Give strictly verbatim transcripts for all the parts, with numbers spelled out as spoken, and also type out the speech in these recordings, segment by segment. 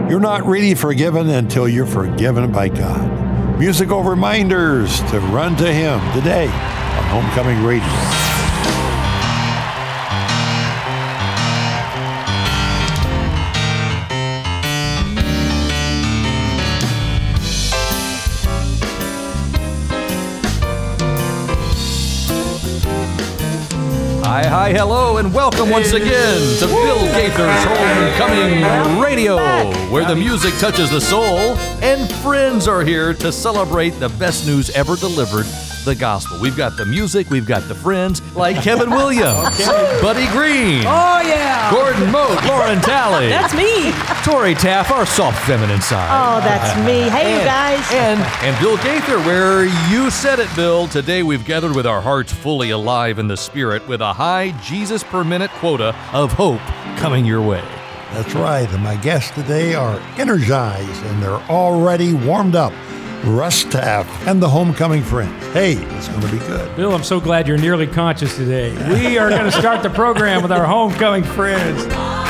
You're not really forgiven until you're forgiven by God. Musical reminders to run to Him today on Homecoming Radio. Hi, hi, hello, and welcome once again to Bill Gaither's Homecoming Radio, where the music touches the soul, and friends are here to celebrate the best news ever delivered, the gospel. We've got the music, we've got the friends, like Kevin Williams, okay. Buddy Green, oh yeah, Gordon Moat, Lauren Talley. That's me. Tori Taff, our soft feminine side. Oh, that's me. Hey, and, you guys. And, and Bill Gaither, where you said it, Bill. Today we've gathered with our hearts fully alive in the spirit with a high Jesus per minute quota of hope coming your way. That's right. And my guests today are energized and they're already warmed up. Russ Taff and the Homecoming Friends. Hey, it's going to be good. Bill, I'm so glad you're nearly conscious today. We are going to start the program with our Homecoming Friends.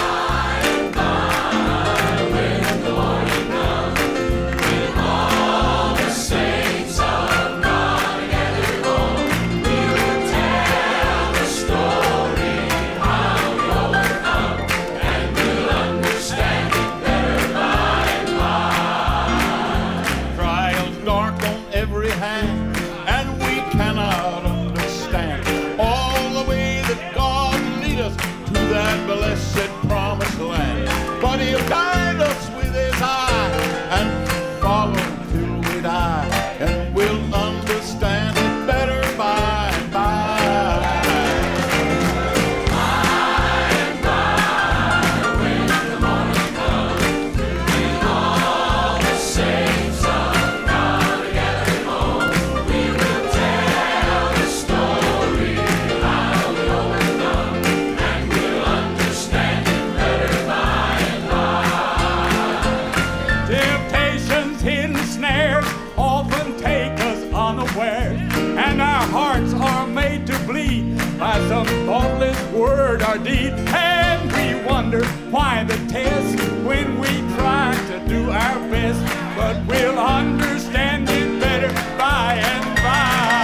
Some thoughtless word or deed, and we wonder why the test when we try to do our best, but we'll understand it better by and by.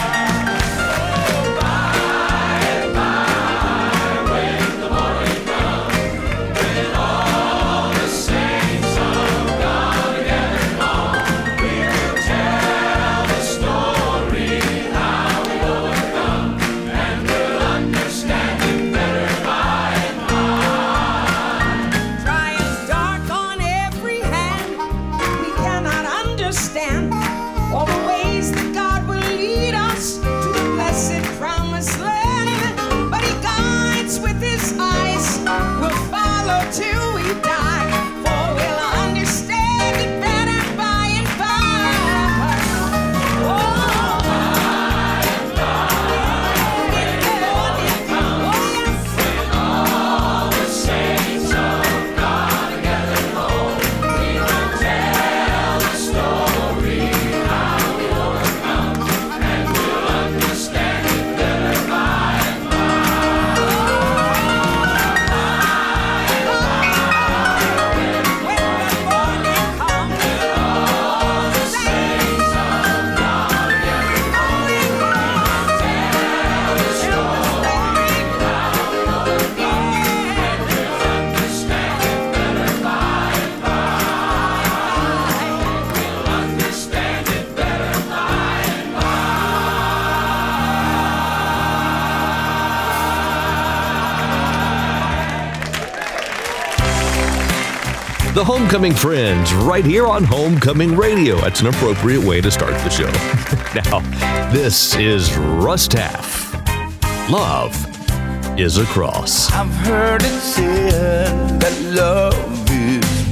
The Homecoming Friends, right here on Homecoming Radio. That's an appropriate way to start the show. Now, this is Russ Taff. Love is a cross. I've heard it said that love is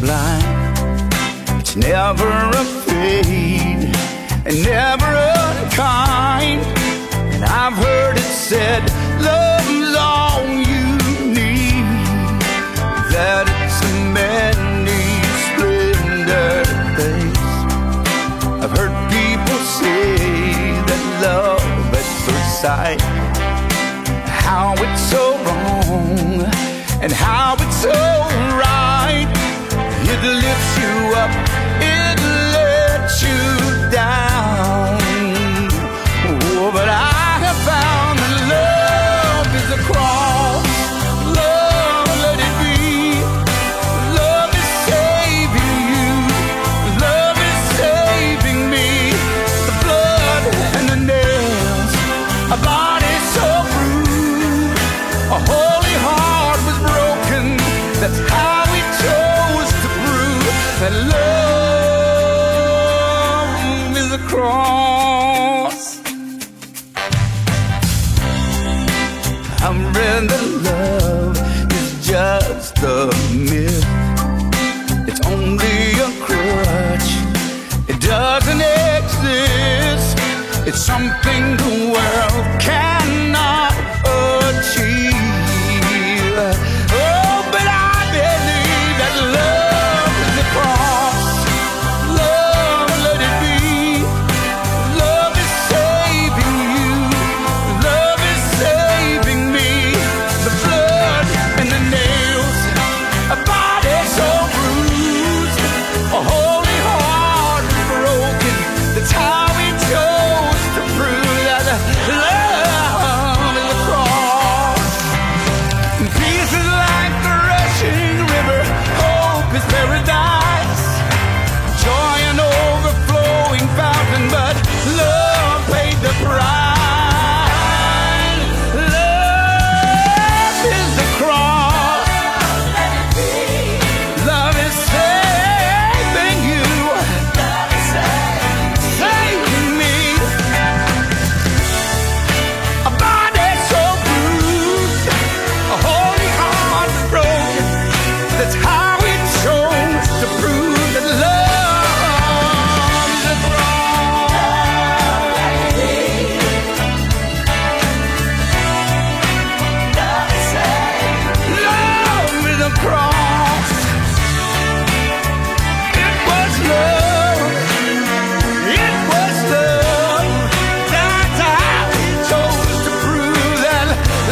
blind. It's never afraid and never unkind. And I've heard it said love is all you need. That it's a many splendor face. I've heard people say that love at first sight, how it's so wrong and how it's so right. Hear lifts you up, it lets you down. Oh, but I have found that love is a cross. Love, let it be. Love is saving you. Love is saving me. The blood and the nails, a body so bruised, a holy heart was broken. That's how we chose to prove that love is a cross. I'm read that love is just a myth. It's only a crutch. It doesn't exist. It's something the world cannot achieve. Oh, but I believe that love is a cross. Love, let it be. Love is saving you. Love is saving me. The blood and the nails, a body so bruised, a holy heart broken. That's how we chose to prove that love is a cross. Peace is like the rushing river, hope is paradise, joy an overflowing fountain, but love paid the price. Love is the cross. Love is saving you, saving me. A body so bruised, a holy heart broken. That's how we chose to prove that love is a cross. Love is a cross. It was love. It was love. That's how we chose to prove that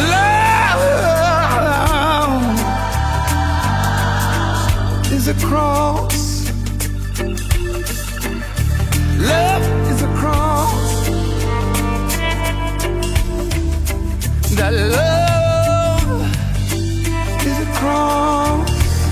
love is a cross. Love is a cross. That love is a cross.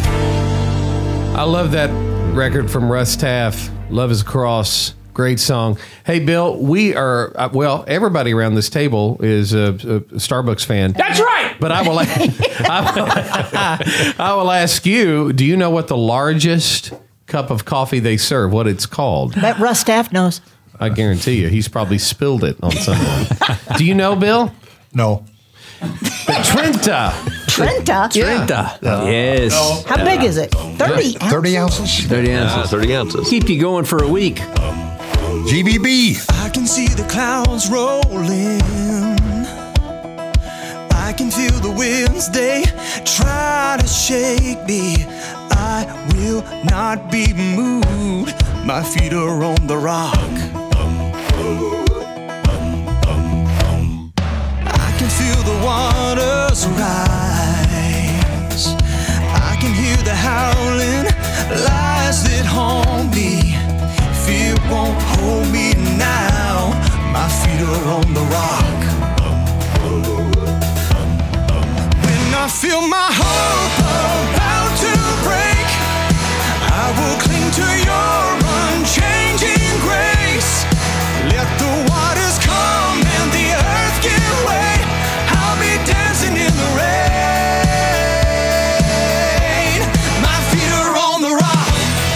I love that record from Russ Taff. Love is a Cross. Great song. Hey, Bill, we are, uh, well, everybody around this table is a, a Starbucks fan. That's right. But I will, I, will, I will ask you, do you know what the largest cup of coffee they serve, what it's called? Bet Russ Staff knows. I guarantee you, he's probably spilled it on someone. Do you know, Bill? No. The Trenta. Trenta? Trenta. Yes. How big is it? thirty. thirty ounces? thirty Ah, ounces. thirty ounces. Keep you going for a week. G B B. I can see the clouds rolling. I can feel the winds, they try to shake me. I will not be moved. My feet are on the rock. I can feel the waters rise. I can hear the howling lies that haunt me. Fear won't hold me now. My feet are on the rock. When I feel my hope about to break, I will cling to your unchanging grace. Let the waters come and the earth give way. I'll be dancing in the rain. My feet are on the rock.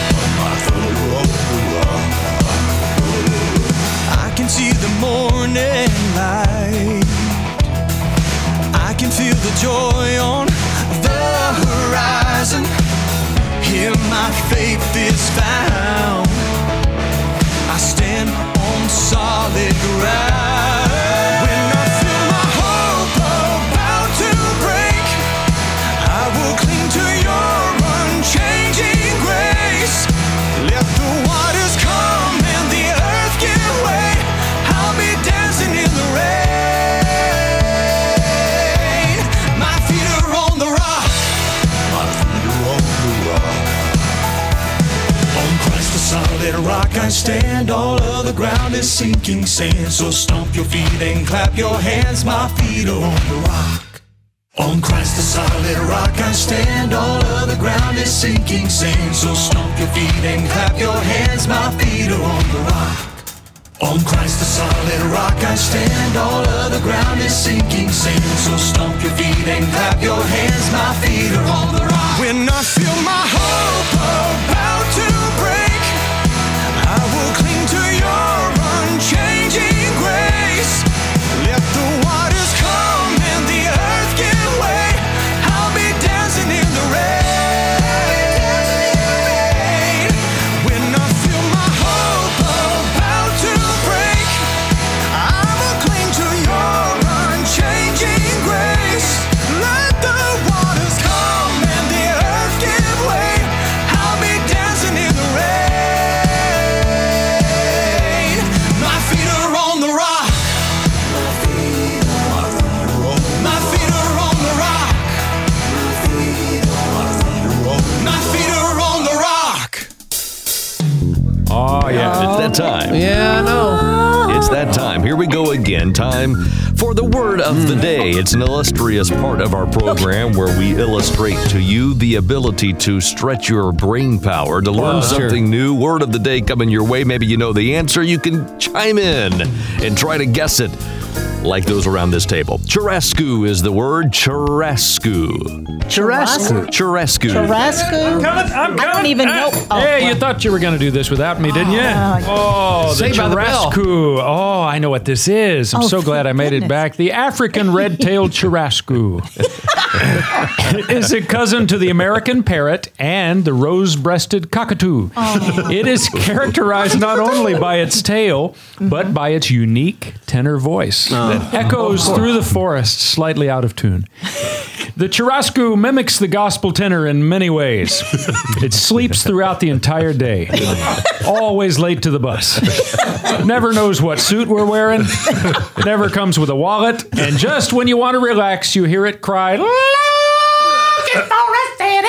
I can see the morning light. I can feel the joy on the horizon. Here my faith is found. I stand on solid ground. When I feel my hope about to break, I will cling to your unchanging grace. Let the waters come and the earth give way. I'll be dancing in the rain. My feet are on the rock. My feet are on the rock. solid rock I stand. All of the ground is sinking sand. So stomp your feet and clap your hands. My feet are on the rock. On Christ the solid rock I stand. All of the ground is sinking sand. So stomp your feet and clap your hands. My feet are on the rock. On Christ the solid rock I stand. All of the ground is sinking sand. So stomp your feet and clap your hands. My feet are on the rock. When I feel my hope about to break, I will cling to your unchanging grace. Let the waters come and the earth give way. I'll be dancing in the rain. When I feel my hope about to break, I will cling to your unchanging grace. Let the waters come and the earth give way. I'll be dancing in the rain. My feet are on the rock. My feet are on the rock. My feet are on the rock. Oh, yeah. It's that time. Yeah, I know. It's that time. Here we go again. Time for the word of the day. It's an illustrious part of our program where we illustrate to you the ability to stretch your brain power to learn Oh, sure. something new. Word of the day coming your way. Maybe you know the answer. You can chime in and try to guess it like those around this table. Churrasco is the word. Churrasco. Churrasco. Churrasco. Churrasco. Coming, I'm I don't coming. even know. Ah, Oh, hey, you well. thought you were going to do this without me, didn't you? Oh, Oh, the Saved by the Bell. churrasco. Oh, I know what this is. I'm Oh, so glad I thank made it goodness. back. The African red-tailed churrasco is a cousin to the American parrot and the rose-breasted cockatoo. Oh. It is characterized not only by its tail, but by its unique tenor voice that echoes through the forest, slightly out of tune. The churrasco mimics the gospel tenor in many ways. It sleeps throughout the entire day, always late to the bus, never knows what suit we're wearing, never comes with a wallet, and just when you want to relax, you hear it cry, "Looking for a city."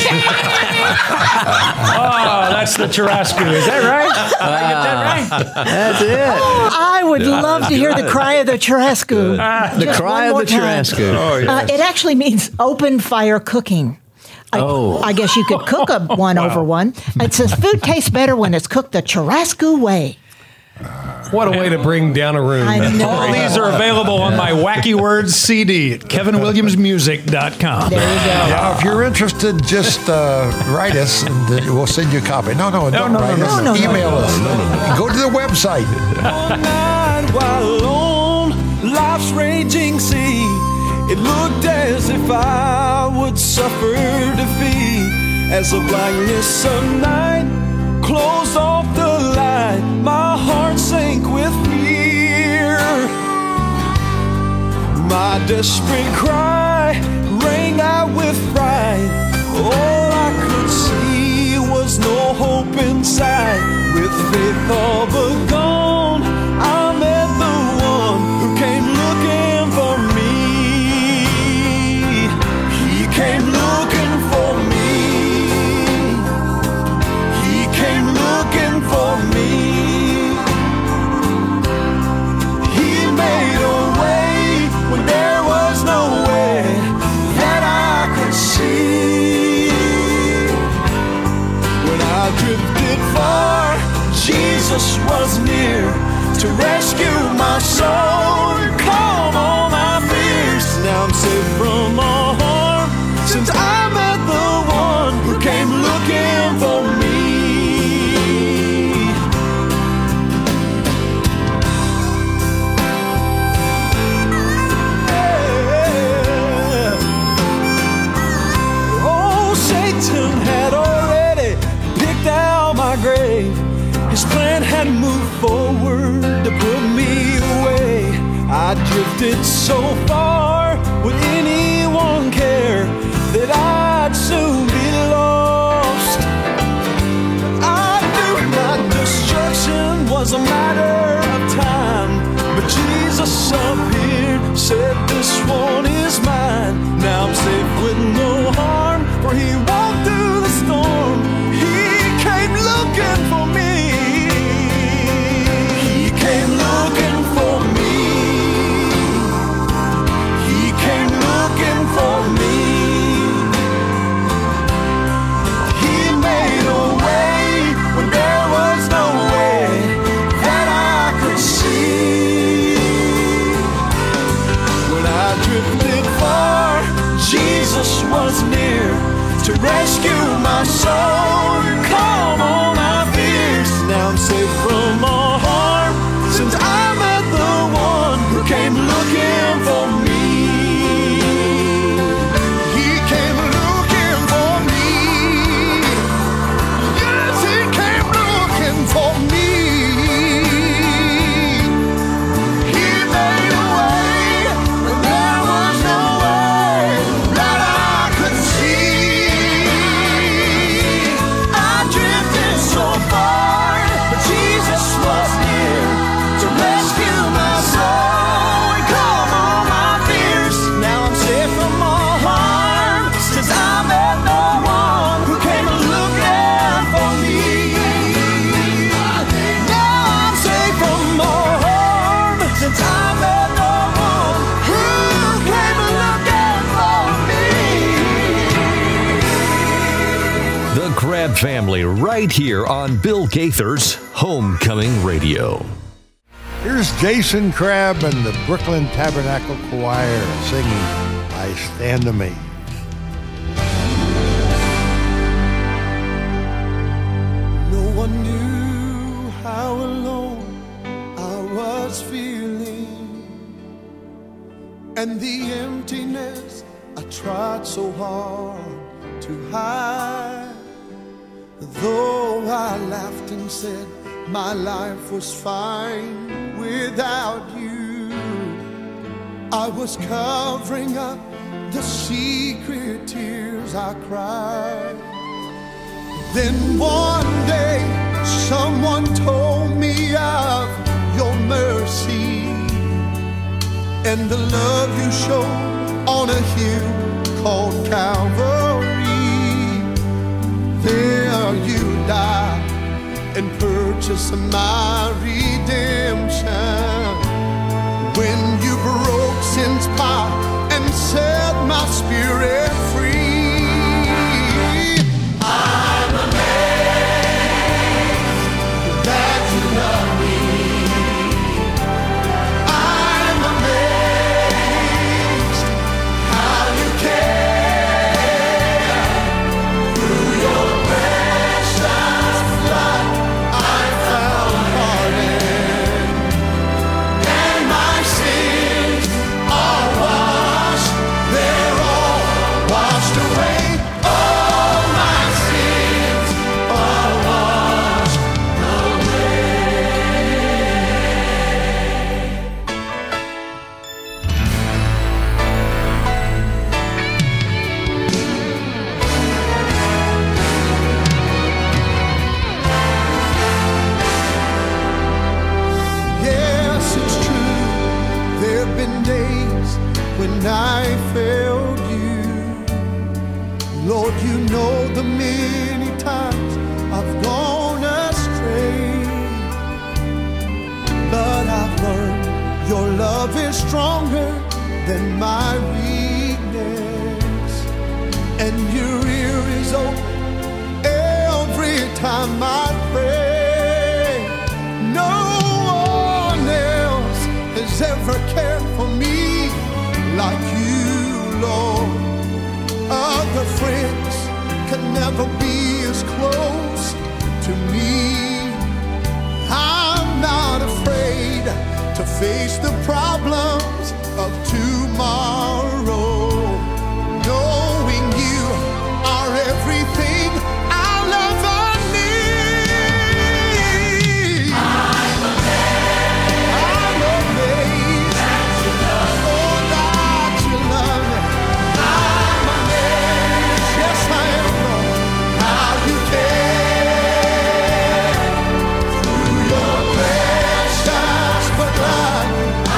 Oh, that's the churrasco. Is that right? Did I get that right? That's it. I would love to hear the cry of the churrasco. The Just cry one of more the time. churrasco. Uh, it actually means open fire cooking. I, Oh. I guess you could cook a one over one. It says food tastes better when it's cooked the churrasco way. What a way to bring down a room. I know. All these are available on my Wacky Words C D at kevin williams music dot com. There you go. Now, if you're interested, just uh, write us and uh, we'll send you a copy. No, no, don't no, no, write no, us. no, no, Email no, us. Go to the website. One night while alone, life's raging sea, it looked as if I would suffer defeat. As the blackness of night closed off the light, my heart sank with fear. My desperate cry rang out with fright. All I could see was no hope inside. With faith all but gone, I met the one who came looking for me. He came looking for me. He came looking for me. He made a way when there was no way that I could see. When I drifted far, Jesus was near to rescue my soul and calm all my fears. Now I'm safe from all harm since I met the one who came looking for me. Oh, Satan had already picked out my grave. His plan had moved forward to put me away. I drifted so far, would anyone care that I'd soon be lost? I knew my destruction was a matter of time, but Jesus appeared, said this one is mine. Now I'm safe with no harm, for he walked through the storm. He came looking for me. family right here on Bill Gaither's Homecoming Radio. Here's Jason Crabb and the Brooklyn Tabernacle Choir singing I Stand Amazed. No one knew how alone I was feeling, and the emptiness I tried so hard to hide. Though I laughed and said my life was fine without you, I was covering up the secret tears I cried. Then one day someone told me of your mercy and the love you showed on a hill called Calvary. There you died and purchased my redemption. When you broke sin's power and set my spirit free. I'm amazed that you love me. I'm amazed how you care. Through your precious blood I found pardon, and my sins are washed. They're all washed away. All my sins are washed away. Yes, it's true. There have been days when I failed you. Lord, you know the many times I've gone astray. But I've learned your love is stronger than my weakness, and your ear is open every time I pray. No one else has ever cared for me like you, Lord. Other friends can never be as close to me. I'm not afraid to face the problems of tomorrow, knowing you are everything I'll ever need. I'm amazed. I'm amazed that you love me. Oh, that you love me. I'm amazed. Yes, I am, Lord, how you care. Through your precious blood I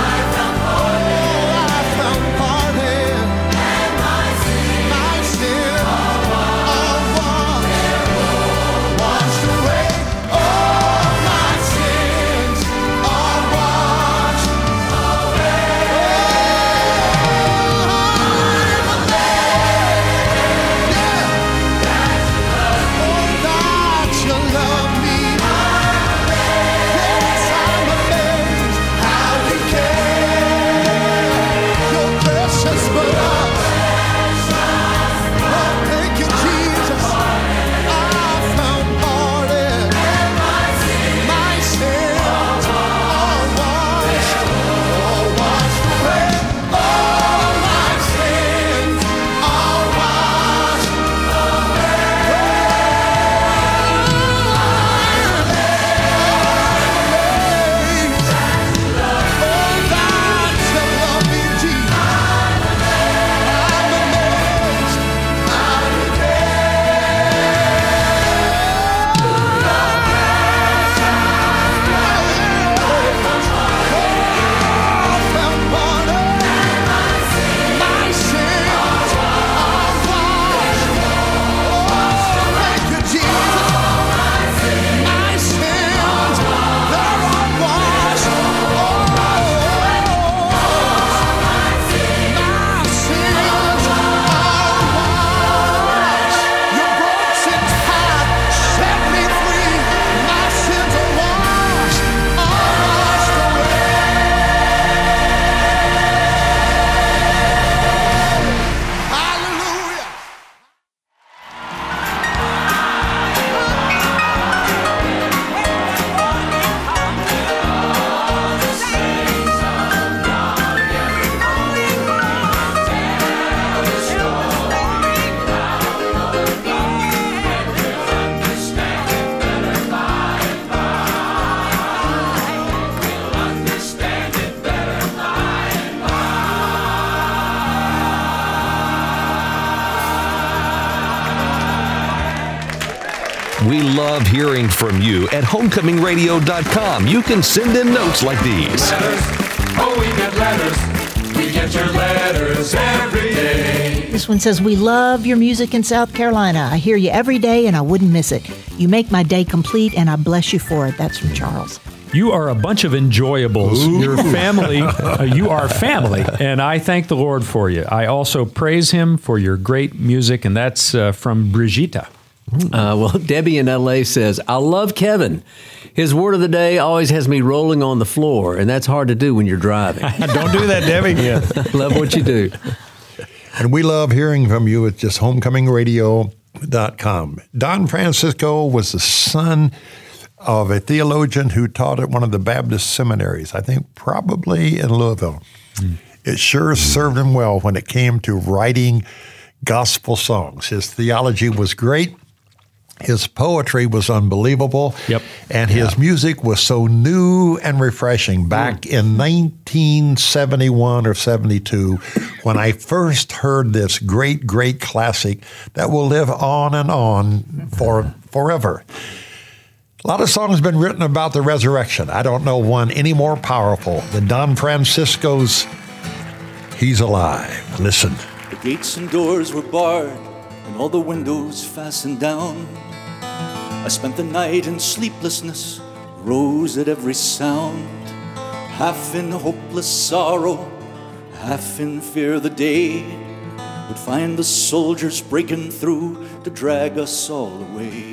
We love hearing from you at homecoming radio dot com. You can send in notes like these. Letters, oh, we get letters. We get your letters every day. This one says, we love your music in South Carolina. I hear you every day and I wouldn't miss it. You make my day complete and I bless you for it. That's from Charles. You are a bunch of enjoyables. Ooh. Your family, uh, you are family, and I thank the Lord for you. I also praise Him for your great music, and that's uh, from Brigitta. Uh, well, Debbie in L A says, I love Kevin. His word of the day always has me rolling on the floor, and that's hard to do when you're driving. Don't do that, Debbie. Yeah, love what you do. And we love hearing from you at just homecoming radio dot com. Don Francisco was the son of a theologian who taught at one of the Baptist seminaries, I think probably in Louisville. Mm. It sure served him well when it came to writing gospel songs. His theology was great. His poetry was unbelievable. Yep. And his yeah. music was so new and refreshing. Back mm. in nineteen seventy-one or seventy-two, when I first heard this great, great classic that will live on and on for forever. A lot of songs have been written about the resurrection. I don't know one any more powerful than Don Francisco's He's Alive. Listen. The gates and doors were barred and all the windows fastened down. I spent the night in sleeplessness, rose at every sound, half in hopeless sorrow, half in fear the day would find the soldiers breaking through to drag us all away.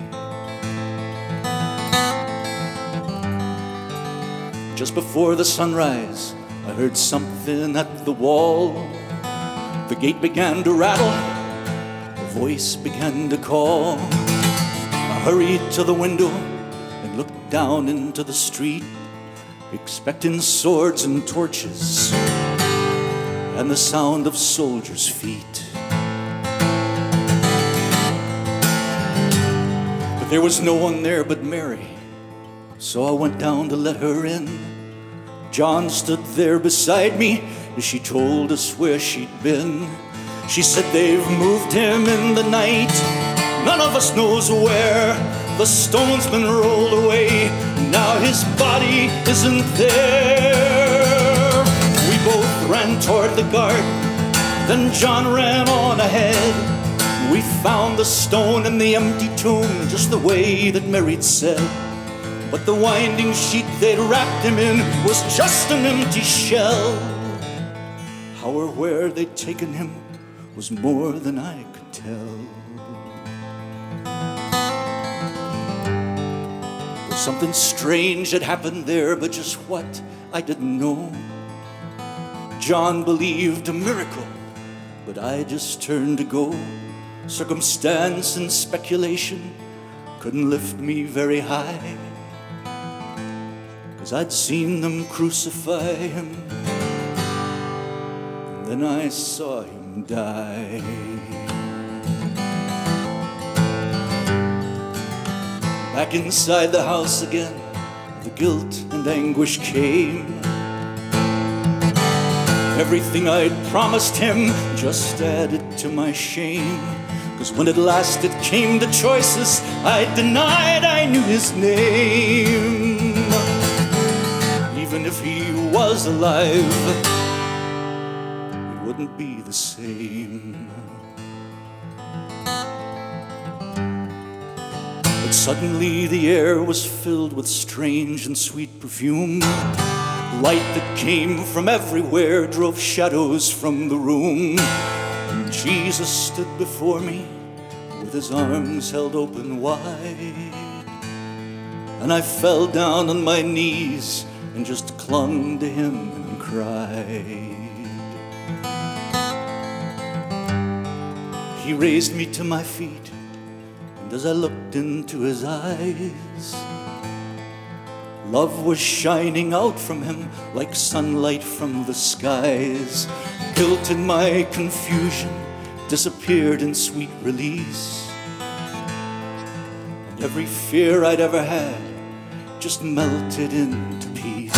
Just before the sunrise, I heard something at the wall. The gate began to rattle, a voice began to call. I hurried to the window and looked down into the street, expecting swords and torches and the sound of soldiers' feet. But there was no one there but Mary, so I went down to let her in. John stood there beside me as she told us where she'd been. She said they've moved him in the night, none of us knows where. The stone's been rolled away, now his body isn't there. We both ran toward the garden, then John ran on ahead. We found the stone in the empty tomb, just the way that Mary'd said. But the winding sheet they'd wrapped him in was just an empty shell. How or where they'd taken him was more than I could tell. Well, something strange had happened there, but just what, I didn't know. John believed a miracle, but I just turned to go. Circumstance and speculation couldn't lift me very high, 'cause I'd seen them crucify him, and then I saw him die. Back inside the house again, the guilt and anguish came. Everything I'd promised him just added to my shame. 'Cause when at last it came to choices, I denied I knew his name. Even if he was alive, it wouldn't be the same. But suddenly the air was filled with strange and sweet perfume. Light that came from everywhere drove shadows from the room. And Jesus stood before me with his arms held open wide. And I fell down on my knees and just clung to him and cried. He raised me to my feet, and as I looked into his eyes, love was shining out from him like sunlight from the skies. Guilt and my confusion disappeared in sweet release. And every fear I'd ever had just melted into peace.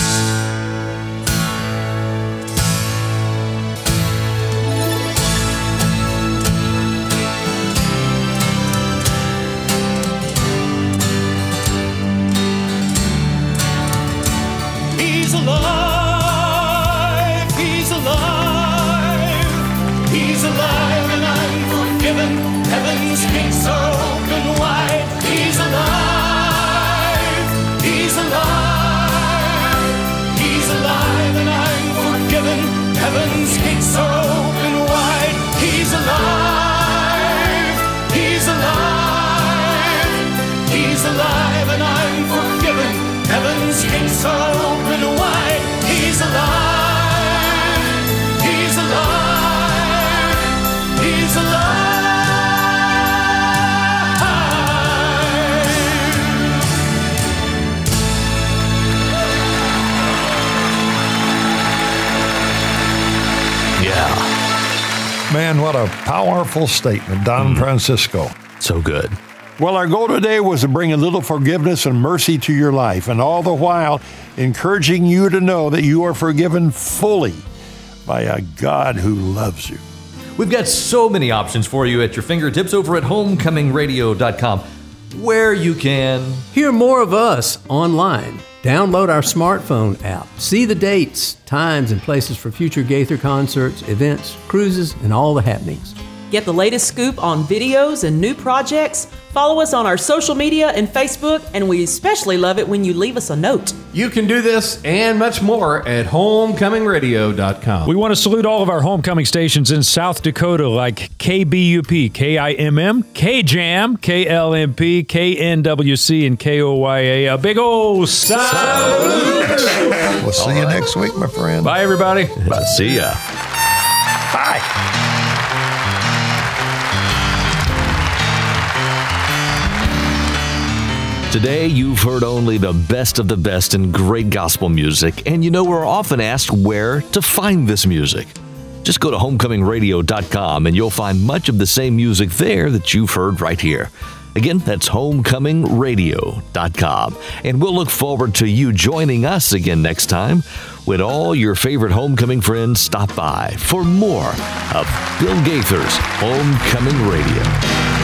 What a powerful statement, Don Francisco. So good. Well, our goal today was to bring a little forgiveness and mercy to your life, and all the while encouraging you to know that you are forgiven fully by a God who loves you. We've got so many options for you at your fingertips over at homecoming radio dot com, where you can hear more of us online. Download our smartphone app. See the dates, times, and places for future Gaither concerts, events, cruises, and all the happenings. Get the latest scoop on videos and new projects. Follow us on our social media and Facebook, and we especially love it when you leave us a note. You can do this and much more at homecoming radio dot com. We want to salute all of our homecoming stations in South Dakota like K B U P, K I M M, K Jam, K L M P, K N W C, and K O Y A. A big old salute! We'll see you next week, my friend. Bye, everybody. see ya. Bye. Today, you've heard only the best of the best in great gospel music, and you know we're often asked where to find this music. Just go to homecoming radio dot com and you'll find much of the same music there that you've heard right here. Again, that's homecoming radio dot com. And we'll look forward to you joining us again next time when all your favorite homecoming friends stop by for more of Bill Gaither's Homecoming Radio.